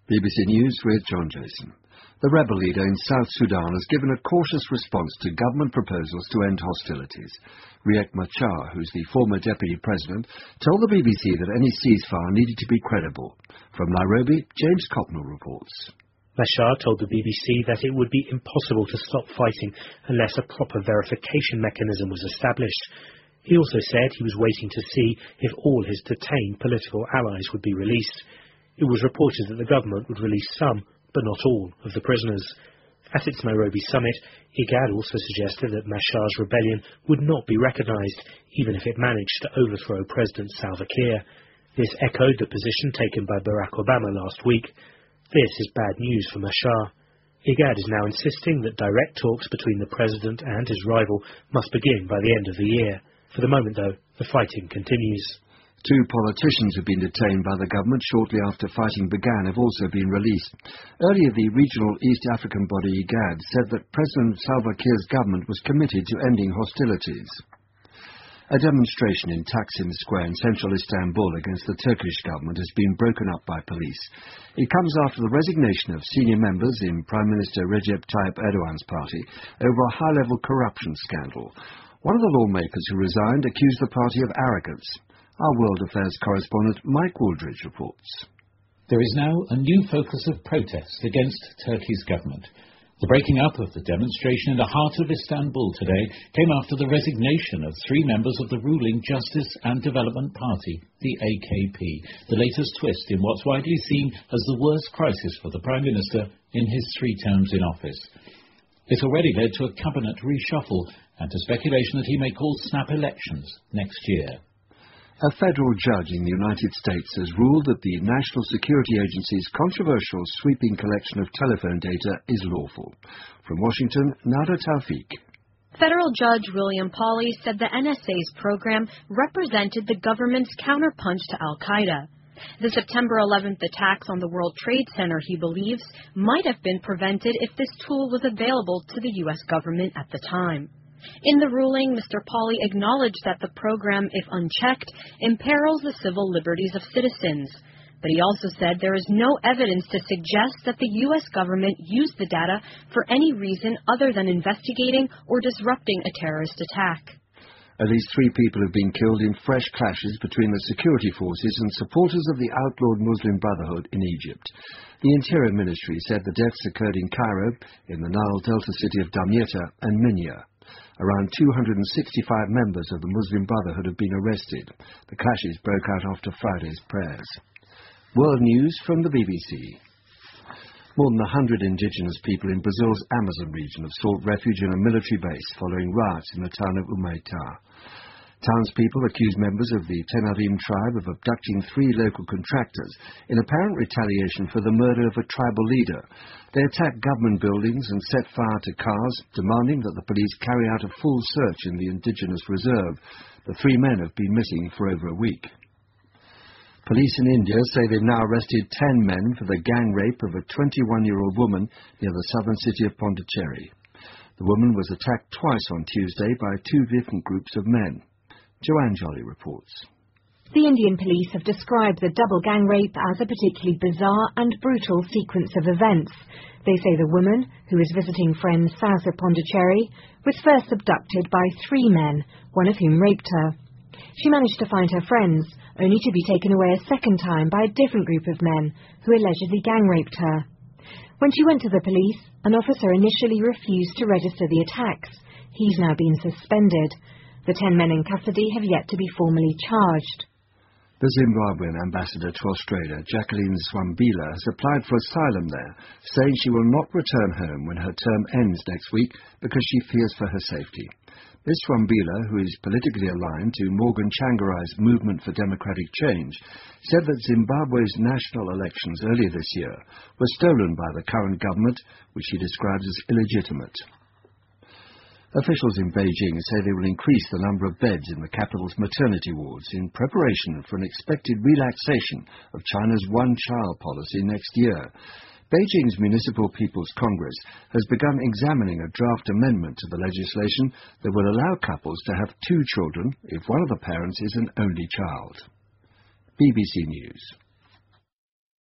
BBC News with John Jason. The rebel leader in South Sudan has given a cautious response to government proposals to end hostilities. Riek Machar, who's the former deputy president, told the BBC that any ceasefire needed to be credible. From Nairobi, James Copnell reports. Machar told the BBC that it would be impossible to stop fighting unless a proper verification mechanism was established. He also said he was waiting to see if all his detained political allies would be released. It was reported that the government would release some, but not all, of the prisoners. At its Nairobi summit, IGAD also suggested that Machar's rebellion would not be recognised, even if it managed to overthrow President Salva Kiir. This echoed the position taken by Barack Obama last week. This is bad news for Machar. IGAD is now insisting that direct talks between the president and his rival must begin by the end of the year. For the moment, though, the fighting continues. 2 politicians have been detained by the government shortly after fighting began have also been released. Earlier, the regional East African body IGAD said that President Salva Kiir's government was committed to ending hostilities. A demonstration in Taksim Square in central Istanbul against the Turkish government has been broken up by police. It comes after the resignation of senior members in Prime Minister Recep Tayyip Erdogan's party over a high-level corruption scandal. One of the lawmakers who resigned accused the party of arrogance. Our World Affairs correspondent Mike Wooldridge reports. There is now a new focus of protest against Turkey's government. The breaking up of the demonstration in the heart of Istanbul today came after the resignation of 3 members of the ruling Justice and Development Party, the AKP, the latest twist in what's widely seen as the worst crisis for the Prime Minister in his 3 terms in office. It's already led to a cabinet reshuffle and to speculation that he may call snap elections next year. A federal judge in the United States has ruled that the National Security Agency's controversial sweeping collection of telephone data is lawful. From Washington, Nada Tawfiq. Federal Judge William Pauley said the NSA's program represented the government's counterpunch to al-Qaeda. The September 11th attacks on the World Trade Center, he believes, might have been prevented if this tool was available to the U.S. government at the time. In the ruling, Mr. Pauley acknowledged that the program, if unchecked, imperils the civil liberties of citizens. But he also said there is no evidence to suggest that the U.S. government used the data for any reason other than investigating or disrupting a terrorist attack. At least 3 people have been killed in fresh clashes between the security forces and supporters of the outlawed Muslim Brotherhood in Egypt. The Interior Ministry said the deaths occurred in Cairo, in the Nile Delta city of Damietta and Minya. Around 265 members of the Muslim Brotherhood have been arrested. The clashes broke out after Friday's prayers. World News from the BBC. More than 100 indigenous people in Brazil's Amazon region have sought refuge in a military base following riots in the town of Humaitá. Townspeople accuse members of the Tenarim tribe of abducting 3 local contractors in apparent retaliation for the murder of a tribal leader. They attacked government buildings and set fire to cars, demanding that the police carry out a full search in the indigenous reserve. The 3 men have been missing for over a week. Police in India say they've now arrested 10 men for the gang rape of a 21-year-old woman near the southern city of Pondicherry. The woman was attacked twice on Tuesday by 2 different groups of men. Joanne Jolly reports. The Indian police have described the double gang rape as a particularly bizarre and brutal sequence of events. They say the woman, who was visiting friends south of Pondicherry, was first abducted by 3 men, one of whom raped her. She managed to find her friends, only to be taken away a second time by a different group of men who allegedly gang raped her. When she went to the police, an officer initially refused to register the attacks. He's now been suspended. The 10 men in custody have yet to be formally charged. The Zimbabwean ambassador to Australia, Jacqueline Swambila, has applied for asylum there, saying she will not return home when her term ends next week because she fears for her safety. Ms. Swambila, who is politically aligned to Morgan Tsvangirai's Movement for Democratic Change, said that Zimbabwe's national elections earlier this year were stolen by the current government, which she describes as illegitimate. Officials in Beijing say they will increase the number of beds in the capital's maternity wards in preparation for an expected relaxation of China's one-child policy next year. Beijing's Municipal People's Congress has begun examining a draft amendment to the legislation that will allow couples to have 2 children if one of the parents is an only child. BBC News.